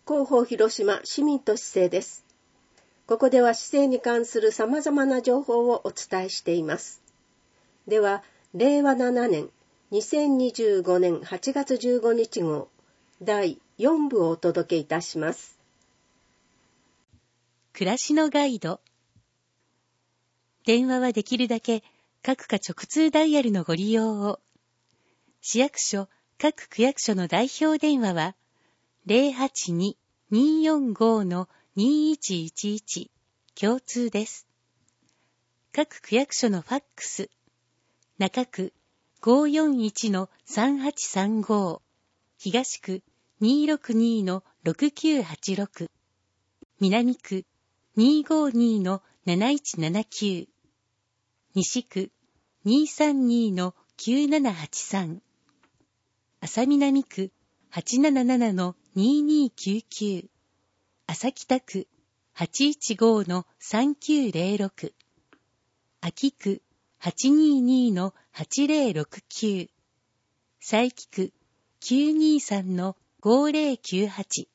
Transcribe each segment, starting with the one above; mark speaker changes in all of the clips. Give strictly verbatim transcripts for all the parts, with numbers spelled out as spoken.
Speaker 1: 広報広島市民と市政です。ここでは市政に関する様々な情報をお伝えしています。では、れいわななねんにせんにじゅうごねんはちがつじゅうごにち号だいよんぶをお届けいたします。
Speaker 2: 暮らしのガイド。電話はできるだけ各課直通ダイヤルのご利用を。市役所、各区役所の代表電話は ゼロはちに にーよんご にーいちいちいち 共通です。各区役所のファックス、中区 ごーよんいち さんはちさんご、東区 にーろくに ろくきゅうはちろく、南区 にーごーに なないちななきゅう、西区 にーさんに きゅうななはちさん、朝南区 はちなななな にーにーきゅうきゅう、朝北区 はちいちご さんきゅうぜろろく、秋区 はちにーにー はちぜろろくきゅう、佐伯区 きゅうにーさん ごーぜろきゅうはち。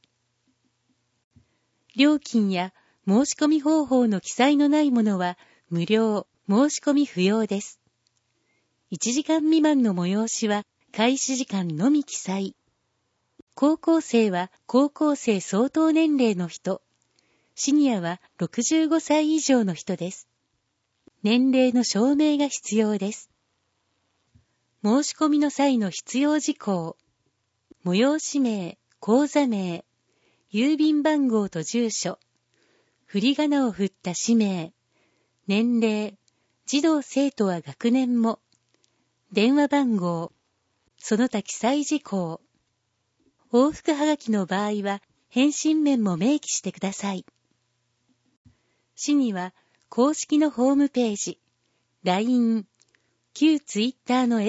Speaker 2: 料金や申し込み方法の記載のないものは無料、申し込み不要です。いちじかん未満の催しは開始時間のみ記載。高校生は高校生相当年齢の人、シニアはろくじゅうごさい以上の人です。年齢の証明が必要です。申し込みの際の必要事項、催し名、口座名、郵便番号と住所、振り仮名を振った氏名、年齢、児童生徒は学年も、電話番号、その他記載事項。往復はがきの場合は返信面も明記してください。市には公式のホームページ、ライン、旧ツイッターの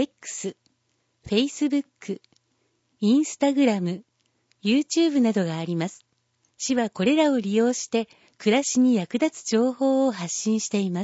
Speaker 2: X、Facebook、Instagram、YouTube などがあります。市はこれらを利用して暮らしに役立つ情報を発信しています。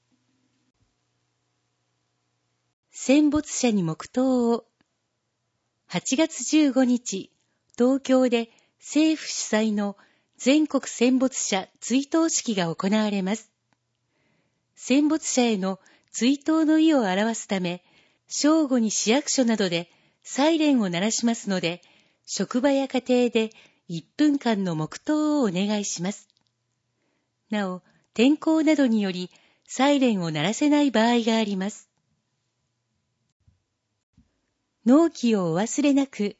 Speaker 2: 戦没者に黙祷を。はちがつじゅうごにち、東京で政府主催の全国戦没者追悼式が行われます。戦没者への追悼の意を表すため、正午に市役所などでサイレンを鳴らしますので、職場や家庭でいっぷんかんの黙祷をお願いします。なお、天候などによりサイレンを鳴らせない場合があります。納期をお忘れなく。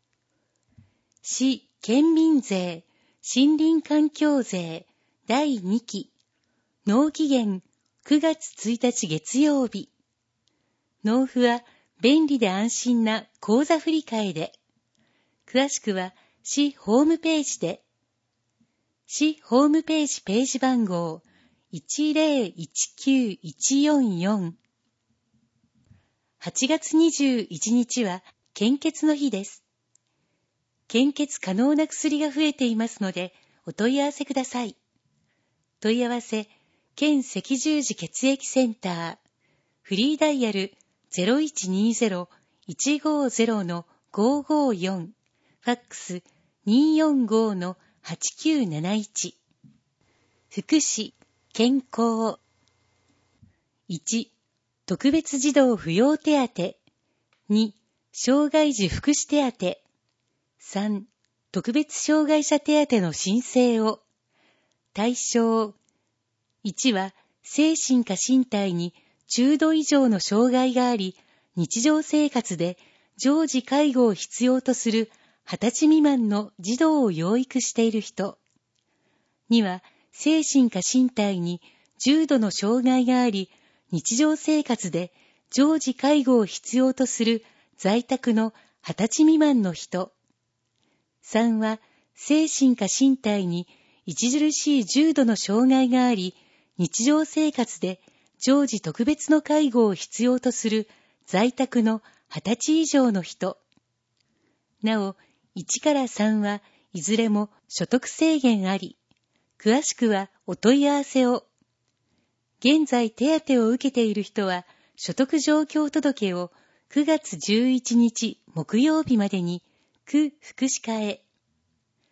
Speaker 2: 市県民税、森林環境税だいにき、納期限くがつついたち月曜日。納付は便利で安心な口座振替で。詳しくは市ホームページで。市ホームページページ番号 いちぜろいちきゅういちよんよん。はちがつにじゅういちにちは献血の日です。献血可能な薬が増えていますので、お問い合わせください。問い合わせ、県赤十字血液センター、フリーダイヤル ゼロいちにーぜろ いちごーぜろ ごーごーよん、ファックス にーよんごー はちきゅうなないち。福祉、健康。いち、特別児童扶養手当。に、障害児福祉手当。さん、特別障害者手当の申請を。対象。いちは、精神か身体に中度以上の障害があり、日常生活で常時介護を必要とするはたち未満の児童を養育している人。には、精神か身体に重度の障害があり、日常生活で常時介護を必要とする在宅のはたち未満の人。さんは、精神か身体に著しい重度の障害があり、日常生活で常時特別の介護を必要とする在宅のはたち以上の人。なお、いちからさんはいずれも所得制限あり、詳しくはお問い合わせを。現在手当を受けている人は、所得状況届をくがつじゅういちにち木曜日までに区福祉課へ。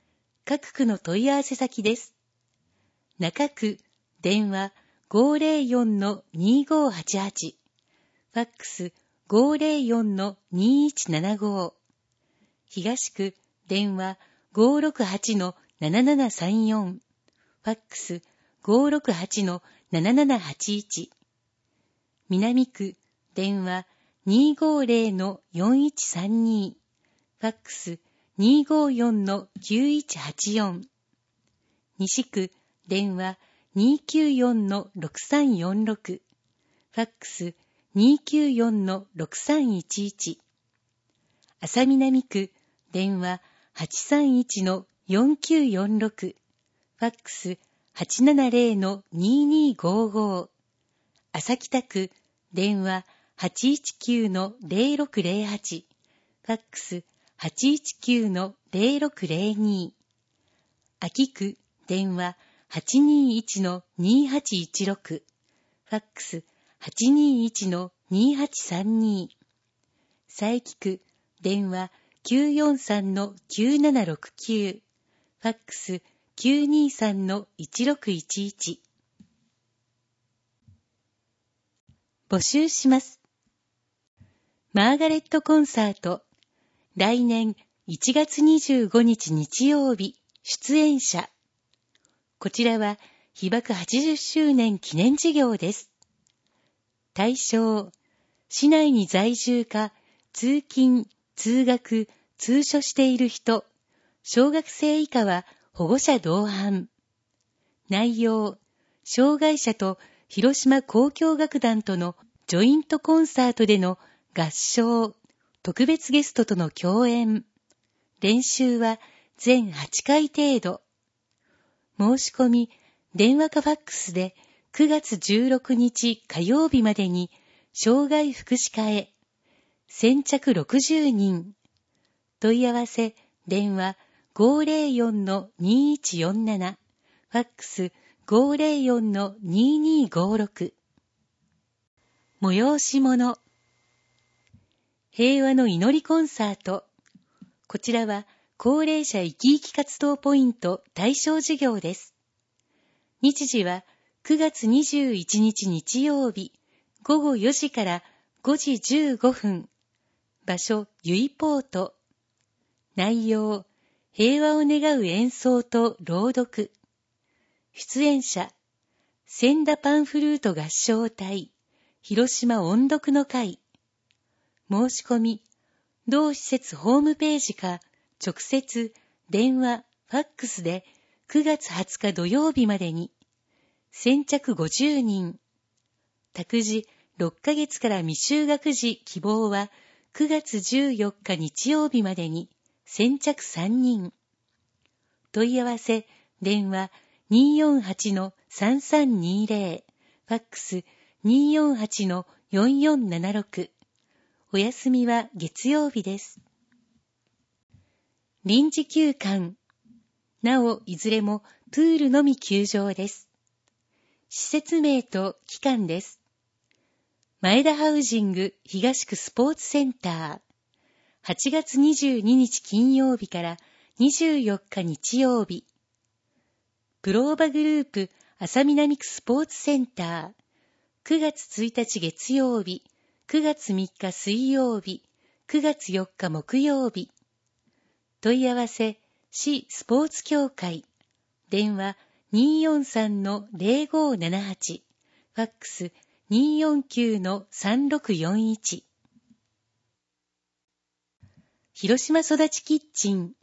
Speaker 2: 各区の問い合わせ先です。中区、電話 ごーぜろよんのにーごーはちはち、ファックス ごーぜろよんのにーいちななごー、東区、電話 ごーろくはちのななななさんよん、ファックス ごーろくはちのななななはちいち、南区、電話 にーごーぜろのよんいちさんに、ファックス にーごーよんのきゅういちはちよん、西区、電話 にーきゅうよんのろくさんよんろく、ファックス にーきゅうよんのろくさんいちいち、安佐南区、電話 はちさんいちのよんきゅうよんろく、ファックス はちななぜろのにーにーごーごー、安佐北区、電話 はちいちきゅうのぜろろくぜろはち、ファックス はちいちきゅうのぜろろくぜろに、秋区、電話 はちにーいちのにーはちいちろく、ファックス はちにーいちのにーはちさんに、佐伯区、電話 きゅうよんさんのきゅうななろくきゅう、ファックス きゅうにーさんのいちろくいちいち。募集します。マーガレットコンサート、来年いちがつにじゅうごにち日曜日、出演者。こちらは被爆はちじゅっしゅうねん記念事業です。対象、市内に在住か、通勤、通学、通所している人、小学生以下は保護者同伴。内容、障害者と広島交響楽団とのジョイントコンサートでの合唱、特別ゲストとの共演。練習は全はちかい程度。申し込み、電話かファックスでくがつじゅうろくにち火曜日までに障害福祉課へ。先着ろくじゅうにん。問い合わせ、電話 ごーぜろよんのにーいちよんなな、ファックス ごーぜろよんのにーにーごーろく。催し物。平和の祈りコンサート。こちらは高齢者生き生き活動ポイント対象事業です。日時はくがつにじゅういちにち日曜日ごごよじからごじじゅうごふん。場所、ユイポート。内容、平和を願う演奏と朗読。出演者、千田パンフルート合唱隊、広島音読の会。申し込み、同施設ホームページか、直接、電話、ファックスでくがつはつか土曜日までに。先着ごじゅうにん。託児ろっかげつから未就学児希望はくがつじゅうよっか日曜日までに。先着さんにん。問い合わせ、電話 にーよんはちのさんさんにーぜろ、ファックス にーよんはちのよんよんななろく。お休みは月曜日です。臨時休館。なお、いずれもプールのみ休場です。施設名と期間です。前田ハウジング東区スポーツセンター。はちがつにじゅうににち金曜日からにじゅうよっか日曜日。プローバグループ安佐南区スポーツセンター。くがつついたち月曜日、くがつみっか水曜日、くがつよっか木曜日。問い合わせ、市スポーツ協会。電話 にーよんさんのぜろごーななはち、ファックス にーよんきゅうのさんろくよんいち。広島育ちキッチン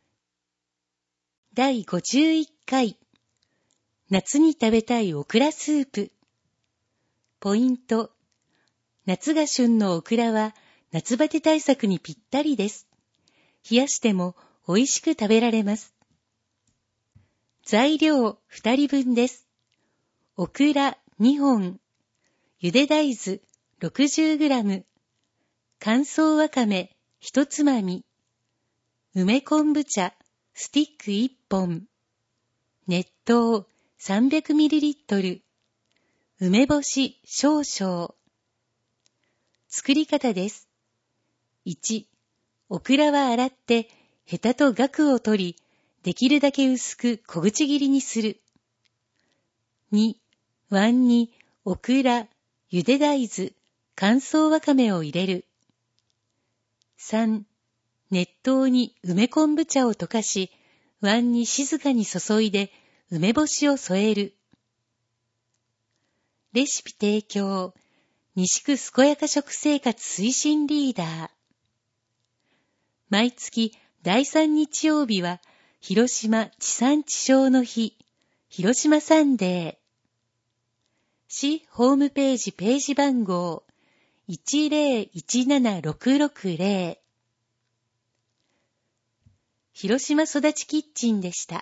Speaker 2: だいごじゅういっかい夏に食べたいオクラスープ。ポイント、夏が旬のオクラは夏バテ対策にぴったりです。冷やしても美味しく食べられます。材料ふたりぶんです。オクラにほん、ゆで大豆 ろくじゅうグラム、乾燥わかめひとつまみ、梅昆布茶スティックいっぽん、熱湯 さんびゃくミリリットル、梅干し少々。作り方です。いち、オクラは洗ってヘタとガクを取り、 できるだけ薄く小口切りにする。に、椀にオクラ、ゆで大豆、乾燥わかめを入れる。さん、熱湯に梅昆布茶を溶かし、椀に静かに注いで梅干しを添える。レシピ提供、西区健やか食生活推進リーダー。毎月だいさん日曜日は、広島地産地消の日、広島サンデー。市ホームページページ番号いちゼロいちななろくろくゼロ。広島育ちキッチンでした。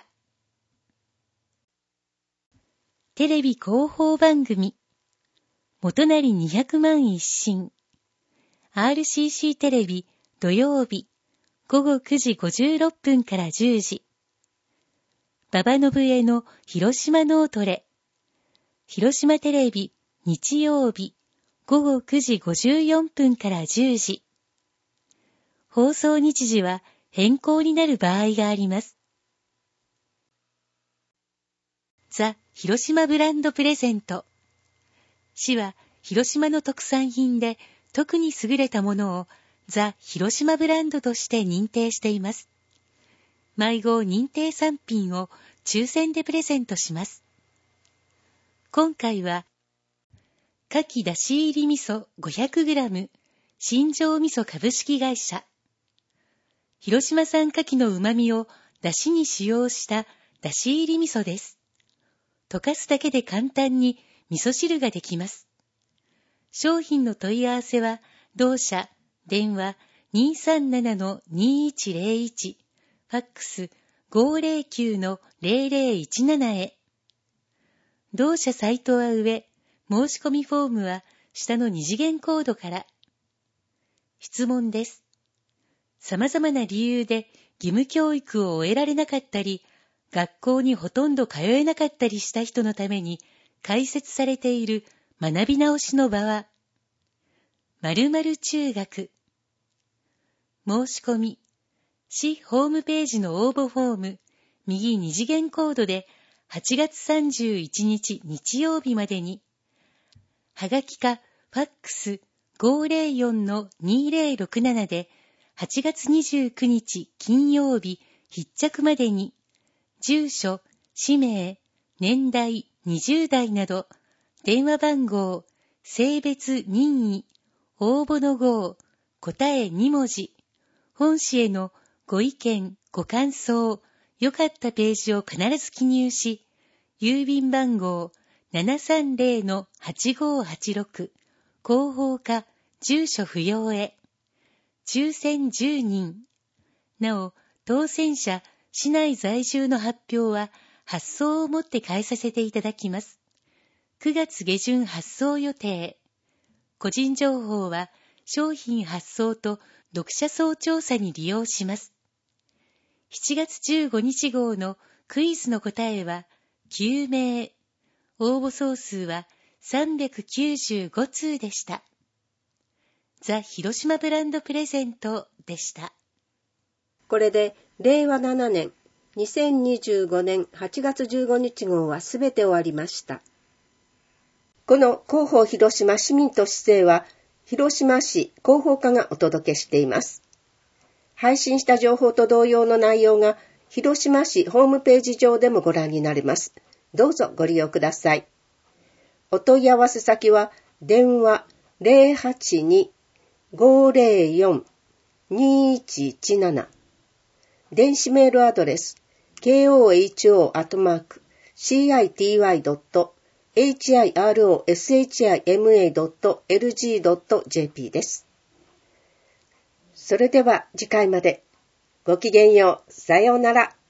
Speaker 2: テレビ広報番組、元成にひゃくまん一新。アールシーシー テレビ土曜日ごごくじごじゅうろっぷんからじゅうじ。馬場信江の広島脳トレ。広島テレビ日曜日ごごくじごじゅうよんぷんからじゅうじ。放送日時は変更になる場合があります。ザ・広島ブランドプレゼント。市は広島の特産品で特に優れたものをザ・広島ブランドとして認定しています。毎号認定産品を抽選でプレゼントします。今回は、牡蠣だし入り味噌 ごひゃくグラム、新庄味噌株式会社。広島産牡蠣の旨味をだしに使用しただし入り味噌です。溶かすだけで簡単に味噌汁ができます。商品の問い合わせは、同社、電話 にーさんななのにーいちゼロいち、ファックス ごーゼロきゅうのゼロゼロいちなな へ。同社サイトは上、申し込みフォームは下の二次元コードから。質問です。様々な理由で義務教育を終えられなかったり、学校にほとんど通えなかったりした人のために開設されている学び直しの場は、〇〇中学。申し込み、市ホームページの応募フォーム、右二次元コードではちがつさんじゅういちにち日曜日までに、はがきかファックス ごーゼロよんのにーゼロろくなな ではちがつにじゅうくにち金曜日必着までに、住所、氏名、年代、にじゅうだいなど、電話番号、性別、任意、応募の号、答えにもじ、本誌へのご意見、ご感想、良かったページを必ず記入し、郵便番号 ななさんゼロのはちごーはちろく、広報課、住所不要へ。抽選じゅうにん。なお、当選者、市内在住の発表は発送をもって返させていただきます。くがつ下旬発送予定。個人情報は商品発送と読者層調査に利用します。しちがつじゅうごにち号のクイズの答えはきゅうめい。応募総数はさんびゃくきゅうじゅうごつうでした。ザ・広島ブランドプレゼントでした。
Speaker 1: これでれいわななねんにせんにじゅうごねんはちがつじゅうごにち号はすべて終わりました。この広報広島市民と市政は広島市広報課がお届けしています。配信した情報と同様の内容が広島市ホームページ上でもご覧になれます。どうぞご利用ください。お問い合わせ先は電話 ゼロはちに ごゼロよん にいちいちなな、電子メールアドレス ケーオーエイチオー アットマーク シーアイティーワイ ドット エイチアイアールオーエスエイチアイエムエー ドット エルジー ドット ジェーピー です。それでは次回まで。ごきげんよう。さようなら。